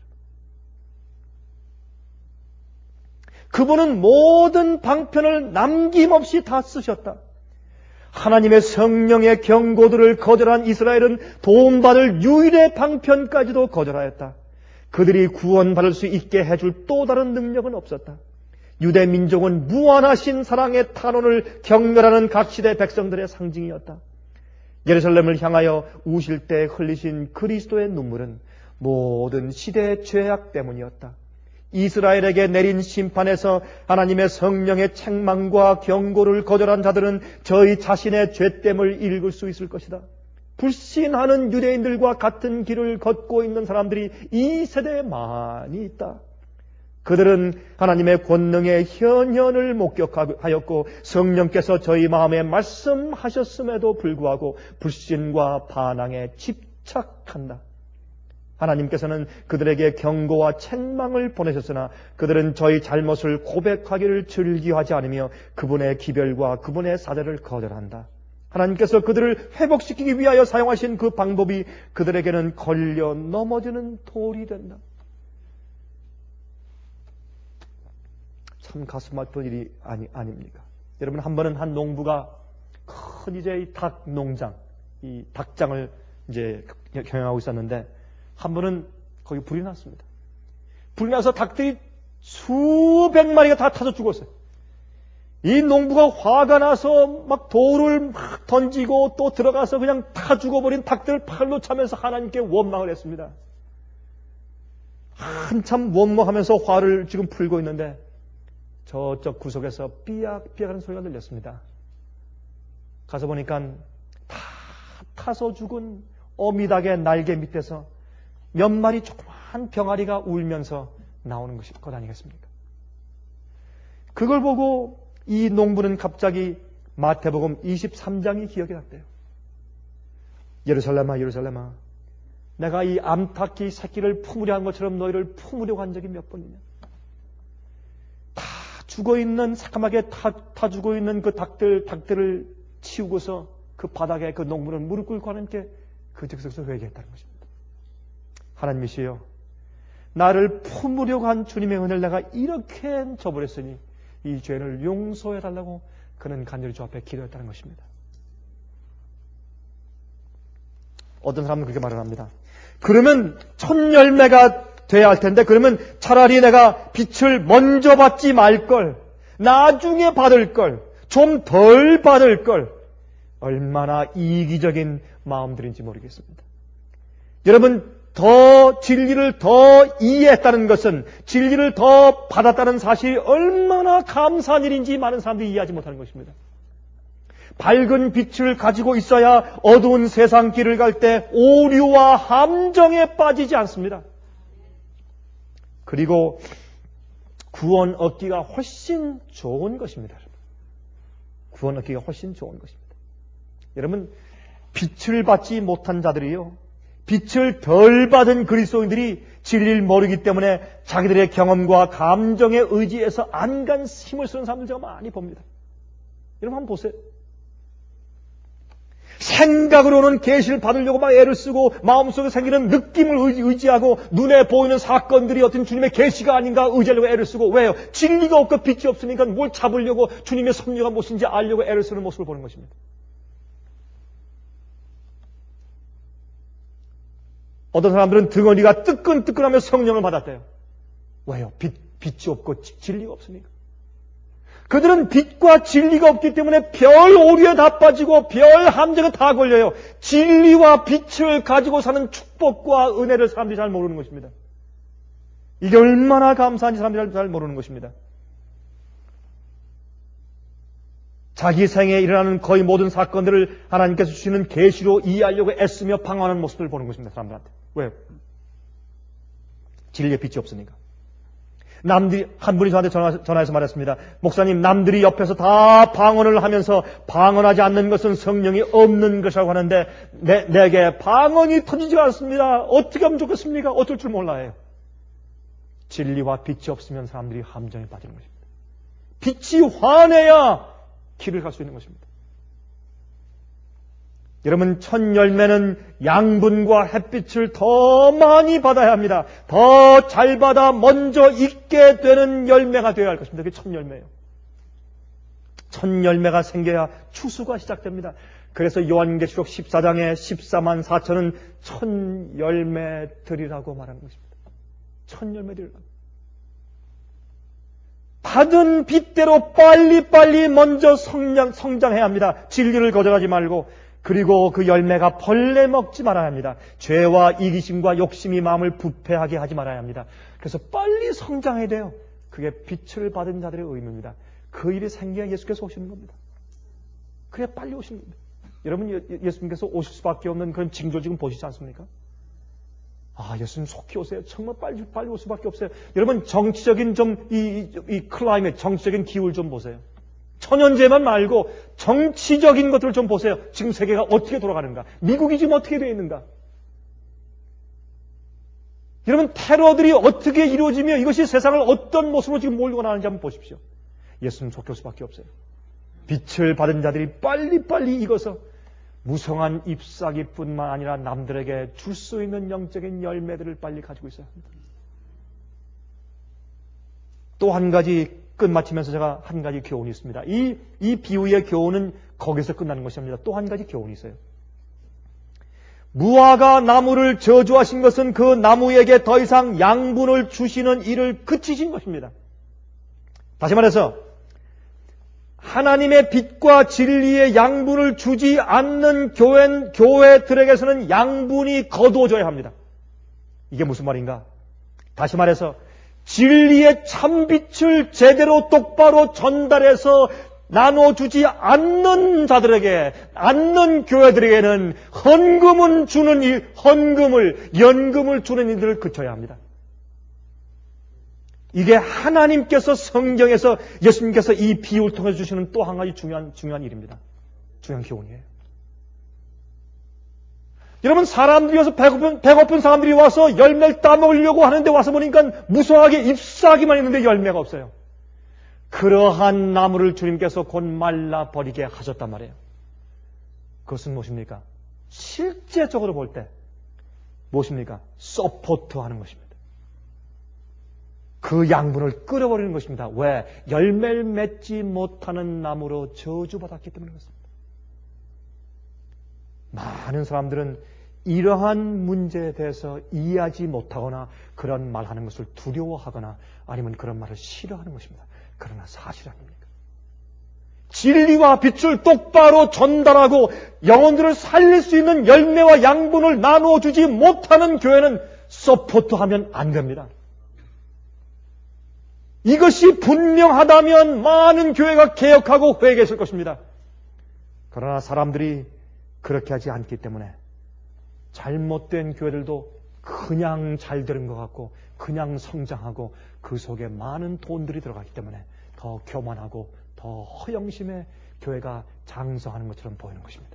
그분은 모든 방편을 남김없이 다 쓰셨다. 하나님의 성령의 경고들을 거절한 이스라엘은 도움받을 유일의 방편까지도 거절하였다. 그들이 구원받을 수 있게 해줄 또 다른 능력은 없었다. 유대 민족은 무한하신 사랑의 탄원을 경멸하는 각 시대 백성들의 상징이었다. 예루살렘을 향하여 우실 때 흘리신 그리스도의 눈물은 모든 시대의 죄악 때문이었다. 이스라엘에게 내린 심판에서 하나님의 성령의 책망과 경고를 거절한 자들은 저희 자신의 죄됨을 읽을 수 있을 것이다. 불신하는 유대인들과 같은 길을 걷고 있는 사람들이 이 세대에 많이 있다. 그들은 하나님의 권능의 현현을 목격하였고 성령께서 저희 마음에 말씀하셨음에도 불구하고 불신과 반항에 집착한다. 하나님께서는 그들에게 경고와 책망을 보내셨으나 그들은 저희 잘못을 고백하기를 즐겨하지 않으며 그분의 기별과 그분의 사죄를 거절한다. 하나님께서 그들을 회복시키기 위하여 사용하신 그 방법이 그들에게는 걸려 넘어지는 돌이 된다. 참 가슴 아픈 일이 아닙니까? 여러분, 한 번은 한 농부가 큰 이제 이 닭 농장, 이 닭장을 이제 경영하고 있었는데 한 번은 거기 불이 났습니다. 불이 나서 닭들이 수백 마리가 다 타서 죽었어요. 이 농부가 화가 나서 막 돌을 막 던지고 또 들어가서 그냥 다 죽어버린 닭들을 팔로 차면서 하나님께 원망을 했습니다. 한참 원망하면서 화를 지금 풀고 있는데 저쪽 구석에서 삐약삐약하는 소리가 들렸습니다. 가서 보니까 다 타서 죽은 어미닭의 날개 밑에서 몇 마리 조그만 병아리가 울면서 나오는 것 아니겠습니까? 그걸 보고 이 농부는 갑자기 마태복음 23장이 기억이 났대요. 예루살렘아 예루살렘아 내가 이 암탉이 새끼를 품으려 한 것처럼 너희를 품으려고 한 적이 몇 번이냐. 다 죽어있는 새까맣게 다 죽어있는 그 닭들을 치우고서 그 바닥에 그 농부는 무릎 꿇고 하나님께 그 즉석에서 회개했다는 것입니다. 하나님이시여 나를 품으려고 한 주님의 은혜를 내가 이렇게 저버렸으니 이 죄를 용서해달라고 그는 간절히 주 앞에 기도했다는 것입니다. 어떤 사람은 그렇게 말을 합니다. 그러면 첫 열매가 돼야 할 텐데 그러면 차라리 내가 빛을 먼저 받지 말걸, 나중에 받을걸, 좀 덜 받을걸, 얼마나 이기적인 마음들인지 모르겠습니다. 여러분, 진리를 더 이해했다는 것은 진리를 더 받았다는 사실이 얼마나 감사한 일인지 많은 사람들이 이해하지 못하는 것입니다. 밝은 빛을 가지고 있어야 어두운 세상 길을 갈 때 오류와 함정에 빠지지 않습니다. 그리고 구원 얻기가 훨씬 좋은 것입니다. 구원 얻기가 훨씬 좋은 것입니다. 여러분, 빛을 받지 못한 자들이요, 빛을 덜 받은 그리스도인들이 진리를 모르기 때문에 자기들의 경험과 감정에 의지해서 안간 힘을 쓰는 사람들 제가 많이 봅니다. 여러분 한번 보세요. 생각으로는 계시를 받으려고 막 애를 쓰고 마음속에 생기는 느낌을 의지하고 눈에 보이는 사건들이 어떤 주님의 계시가 아닌가 의지하려고 애를 쓰고 왜요? 진리가 없고 빛이 없으니까 뭘 잡으려고 주님의 섭리가 무엇인지 알려고 애를 쓰는 모습을 보는 것입니다. 어떤 사람들은 등어리가 뜨끈뜨끈하며 성령을 받았대요. 왜요? 빛이 없고 진리가 없으니까. 그들은 빛과 진리가 없기 때문에 별 오류에 다 빠지고 별 함정에 다 걸려요. 진리와 빛을 가지고 사는 축복과 은혜를 사람들이 잘 모르는 것입니다. 이게 얼마나 감사한지 사람들이 잘 모르는 것입니다. 자기 생에 일어나는 거의 모든 사건들을 하나님께서 주시는 계시로 이해하려고 애쓰며 방황하는 모습을 보는 것입니다. 사람들한테. 왜요? 진리의 빛이 없으니까. 남들이, 한 분이 저한테 전화해서 말했습니다. 목사님, 남들이 옆에서 다 방언을 하면서 방언하지 않는 것은 성령이 없는 것이라고 하는데 내게 방언이 터지지가 않습니다. 어떻게 하면 좋겠습니까? 어쩔 줄 몰라요. 진리와 빛이 없으면 사람들이 함정에 빠지는 것입니다. 빛이 환해야 길을 갈 수 있는 것입니다. 여러분, 첫 열매는 양분과 햇빛을 더 많이 받아야 합니다. 더 잘 받아 먼저 익게 되는 열매가 되어야 할 것입니다. 그게 첫 열매예요. 첫 열매가 생겨야 추수가 시작됩니다. 그래서 요한계시록 14장에 14만 4천은 첫 열매들이라고 말하는 것입니다. 첫 열매들이라고. 받은 빛대로 빨리빨리 먼저 성장해야 합니다. 진리를 거절하지 말고. 그리고 그 열매가 벌레 먹지 말아야 합니다. 죄와 이기심과 욕심이 마음을 부패하게 하지 말아야 합니다. 그래서 빨리 성장해야 돼요. 그게 빛을 받은 자들의 의무입니다. 그 일이 생겨야 예수께서 오시는 겁니다. 그래야 빨리 오시는 겁니다. 여러분, 예수님께서 오실 수밖에 없는 그런 징조 지금 보시지 않습니까? 아, 예수님 속히 오세요. 정말 빨리 올 수밖에 없어요. 여러분, 정치적인 이 클라이밋, 정치적인 기울 좀 보세요. 천연제만 말고 정치적인 것들을 좀 보세요. 지금 세계가 어떻게 돌아가는가? 미국이 지금 어떻게 되어 있는가? 여러분, 테러들이 어떻게 이루어지며 이것이 세상을 어떤 모습으로 지금 몰고 나가는지 한번 보십시오. 예수님 속히 올 수밖에 없어요. 빛을 받은 자들이 빨리빨리 익어서 무성한 잎사귀뿐만 아니라 남들에게 줄 수 있는 영적인 열매들을 빨리 가지고 있어야 합니다. 또 한 가지 끝마치면서 제가 한 가지 교훈이 있습니다. 이 비유의 교훈은 거기서 끝나는 것이 아닙니다. 또 한 가지 교훈이 있어요. 무화과 나무를 저주하신 것은 그 나무에게 더 이상 양분을 주시는 일을 그치신 것입니다. 다시 말해서 하나님의 빛과 진리의 양분을 주지 않는 교회들에게서는 양분이 거두어져야 합니다. 이게 무슨 말인가? 다시 말해서 진리의 참빛을 제대로 똑바로 전달해서 나눠주지 않는 자들에게, 않는 교회들에게는 헌금을 주는 일, 연금을 주는 일들을 그쳐야 합니다. 이게 하나님께서 성경에서 예수님께서 이 비유를 통해 주시는 또 한 가지 중요한 일입니다. 중요한 교훈이에요. 여러분, 사람들이 와서 배고픈 사람들이 와서 열매를 따먹으려고 하는데 와서 보니까 무성하게 잎사귀만 있는데 열매가 없어요. 그러한 나무를 주님께서 곧 말라버리게 하셨단 말이에요. 그것은 무엇입니까? 실제적으로 볼 때 무엇입니까? 서포트하는 것입니다. 그 양분을 끌어버리는 것입니다. 왜? 열매를 맺지 못하는 나무로 저주받았기 때문에 그렇습니다. 많은 사람들은 이러한 문제에 대해서 이해하지 못하거나 그런 말하는 것을 두려워하거나 아니면 그런 말을 싫어하는 것입니다. 그러나 사실 아닙니까? 진리와 빛을 똑바로 전달하고 영혼들을 살릴 수 있는 열매와 양분을 나눠주지 못하는 교회는 서포트하면 안 됩니다. 이것이 분명하다면 많은 교회가 개혁하고 회개했을 것입니다. 그러나 사람들이 그렇게 하지 않기 때문에 잘못된 교회들도 그냥 잘 되는 것 같고 그냥 성장하고 그 속에 많은 돈들이 들어가기 때문에 더 교만하고 더 허영심의 교회가 장성하는 것처럼 보이는 것입니다.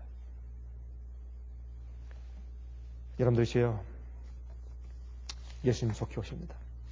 여러분들이시여, 예수님 속히 오십니다.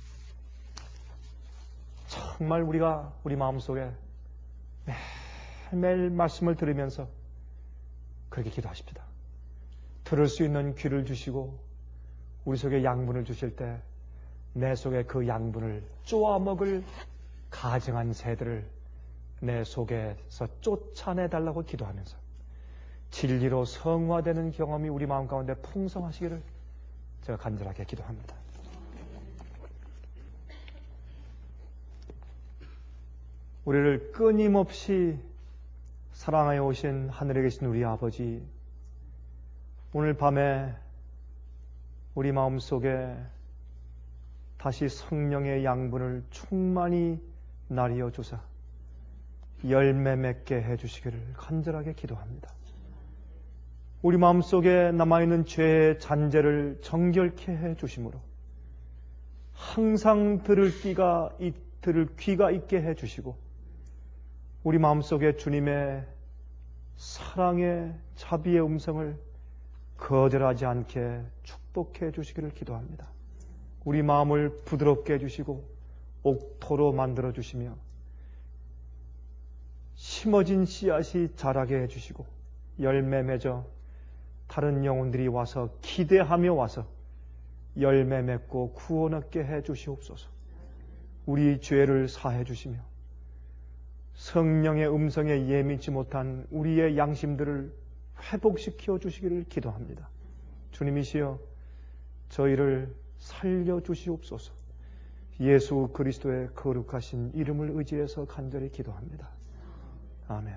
정말 우리 마음속에 매일매일 말씀을 들으면서 그렇게 기도하십시다. 들을 수 있는 귀를 주시고 우리 속에 양분을 주실 때 내 속에 그 양분을 쪼아 먹을 가증한 새들을 내 속에서 쫓아내달라고 기도하면서 진리로 성화되는 경험이 우리 마음 가운데 풍성하시기를 제가 간절하게 기도합니다. 우리를 끊임없이 사랑하여 오신 하늘에 계신 우리 아버지, 오늘 밤에 우리 마음속에 다시 성령의 양분을 충만히 나리어 주사 열매 맺게 해주시기를 간절하게 기도합니다. 우리 마음속에 남아있는 죄의 잔재를 정결케 해주심으로 항상 들을 귀가 있게 해주시고 우리 마음속에 주님의 사랑의 자비의 음성을 거절하지 않게 축복해 주시기를 기도합니다. 우리 마음을 부드럽게 해주시고 옥토로 만들어 주시며 심어진 씨앗이 자라게 해주시고 열매 맺어 다른 영혼들이 와서 기대하며 와서 열매 맺고 구원 얻게 해주시옵소서. 우리 죄를 사해 주시며 성령의 음성에 예민치 못한 우리의 양심들을 회복시켜 주시기를 기도합니다. 주님이시여 저희를 살려주시옵소서. 예수 그리스도의 거룩하신 이름을 의지해서 간절히 기도합니다. 아멘.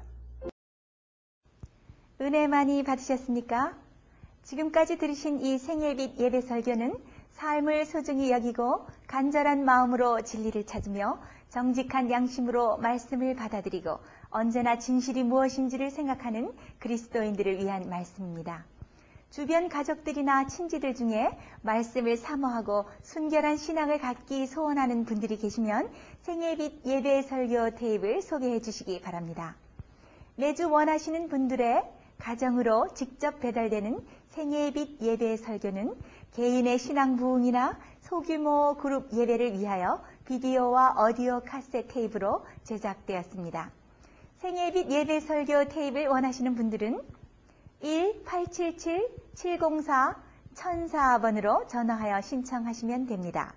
은혜 많이 받으셨습니까? 지금까지 들으신 이 생일빛 예배 설교는 삶을 소중히 여기고 간절한 마음으로 진리를 찾으며 정직한 양심으로 말씀을 받아들이고 언제나 진실이 무엇인지를 생각하는 그리스도인들을 위한 말씀입니다. 주변 가족들이나 친지들 중에 말씀을 사모하고 순결한 신앙을 갖기 소원하는 분들이 계시면 생일빛 예배 설교 테이프를 소개해 주시기 바랍니다. 매주 원하시는 분들의 가정으로 직접 배달되는 생일빛 예배 설교는 개인의 신앙 부흥이나 소규모 그룹 예배를 위하여 비디오와 오디오 카세트 테이프로 제작되었습니다. 생일빛 예배 설교 테이프를 원하시는 분들은 1-877-704-1004번으로 전화하여 신청하시면 됩니다.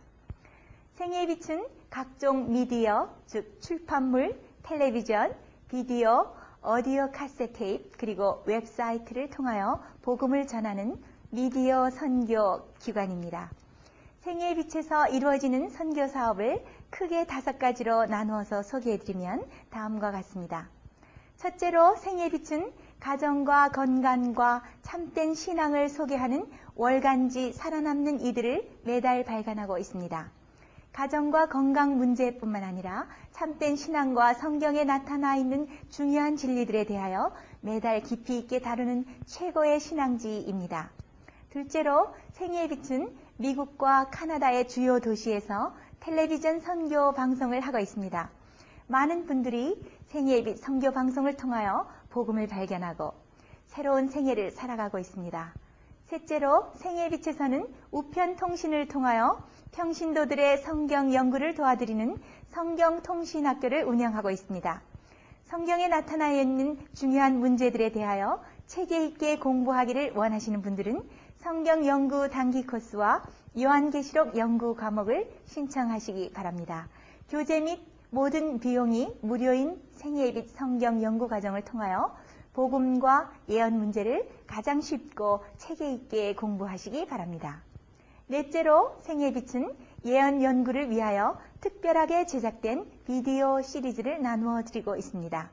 생일빛은 각종 미디어, 즉 출판물, 텔레비전, 비디오, 오디오 카세트 테이프, 그리고 웹사이트를 통하여 복음을 전하는 미디어 선교 기관입니다. 생일빛에서 이루어지는 선교 사업을 크게 5가지로 나누어서 소개해드리면 다음과 같습니다. 첫째로 생일빛은 가정과 건강과 참된 신앙을 소개하는 월간지 살아남는 이들을 매달 발간하고 있습니다. 가정과 건강 문제뿐만 아니라 참된 신앙과 성경에 나타나 있는 중요한 진리들에 대하여 매달 깊이 있게 다루는 최고의 신앙지입니다. 둘째로 생애빛은 미국과 카나다의 주요 도시에서 텔레비전 선교 방송을 하고 있습니다. 많은 분들이 생애빛 선교 방송을 통하여 복음을 발견하고 새로운 생애를 살아가고 있습니다. 셋째로 생애빛에서는 우편 통신을 통하여 평신도들의 성경 연구를 도와드리는 성경통신학교를 운영하고 있습니다. 성경에 나타나 있는 중요한 문제들에 대하여 체계 있게 공부하기를 원하시는 분들은 성경 연구 단기 코스와 요한계시록 연구 과목을 신청하시기 바랍니다. 교재 및 모든 비용이 무료인 생애빛 성경 연구 과정을 통하여 복음과 예언 문제를 가장 쉽고 체계 있게 공부하시기 바랍니다. 넷째로 생애빛은 예언 연구를 위하여 특별하게 제작된 비디오 시리즈를 나누어 드리고 있습니다.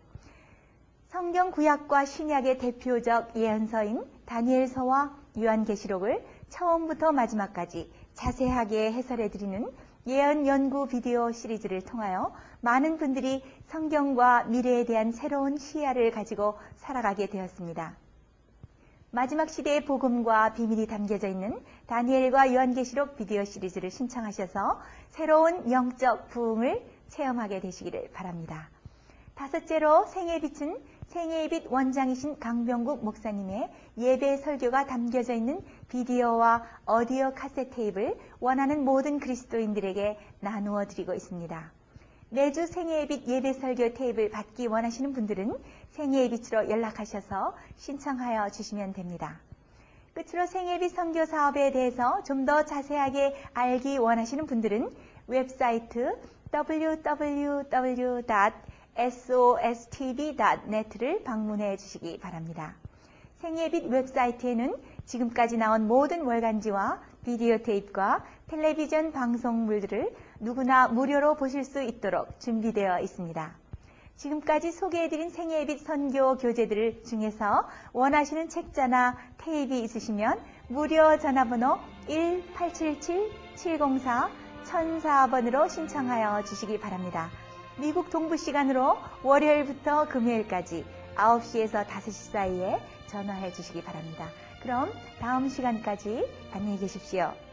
성경 구약과 신약의 대표적 예언서인 다니엘서와 요한계시록을 처음부터 마지막까지 자세하게 해설해 드리는 예언 연구 비디오 시리즈를 통하여 많은 분들이 성경과 미래에 대한 새로운 시야를 가지고 살아가게 되었습니다. 마지막 시대의 복음과 비밀이 담겨져 있는 다니엘과 요한계시록 비디오 시리즈를 신청하셔서 새로운 영적 부흥을 체험하게 되시기를 바랍니다. 다섯째로 생애빛은 생애빛 원장이신 강병국 목사님의 예배 설교가 담겨져 있는 비디오와 오디오 카세트 테이프를 원하는 모든 그리스도인들에게 나누어 드리고 있습니다. 매주 생애의 빛 예배 설교 테이프를 받기 원하시는 분들은 생애의 빛으로 연락하셔서 신청하여 주시면 됩니다. 끝으로 생애의 빛 선교 사업에 대해서 좀 더 자세하게 알기 원하시는 분들은 웹사이트 www.sostv.net를 방문해 주시기 바랍니다. 생애의 빛 웹사이트에는 지금까지 나온 모든 월간지와 비디오 테이프와 텔레비전 방송물들을 누구나 무료로 보실 수 있도록 준비되어 있습니다. 지금까지 소개해드린 생애의 빛 선교 교재들 중에서 원하시는 책자나 테이프가 있으시면 무료 전화번호 1-877-704-1004번으로 신청하여 주시기 바랍니다. 미국 동부 시간으로 월요일부터 금요일까지 9시에서 5시 사이에 전화해 주시기 바랍니다. 그럼 다음 시간까지 안녕히 계십시오.